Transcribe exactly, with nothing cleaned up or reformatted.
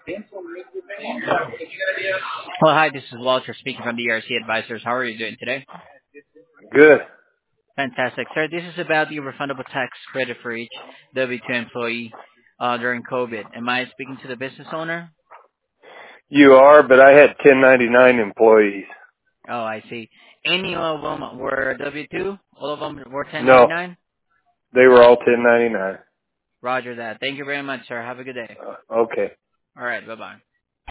Well, hi, this is Walter speaking from the E R C Advisors. How are you doing today? Good. Fantastic. Sir, this is about the refundable tax credit for each W two employee uh, during COVID. Am I speaking to the business owner? You are, but I had ten ninety-nine employees. Oh, I see. Any of them were W two? All of them were No, ten ninety-nine? they were all ten ninety-nine. Roger that. Thank you very much, sir. Have a good day. Uh, okay. All right. Bye-bye.